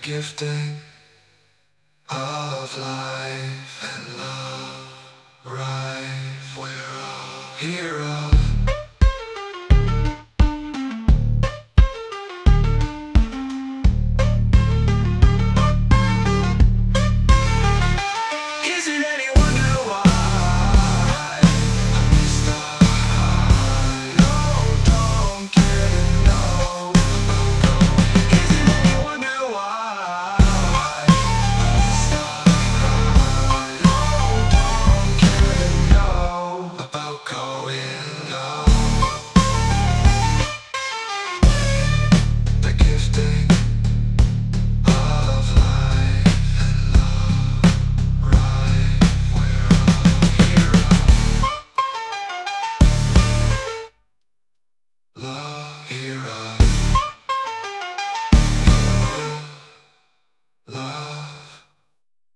gifting of life and love, right? We're all heroes. Is it any wonder why I miss the high? No, don't get it, no. Is it any wonder why I miss the high? No, don't get it, no. About going low. The gifting of life and love, right? We're all heroes. Love heroes.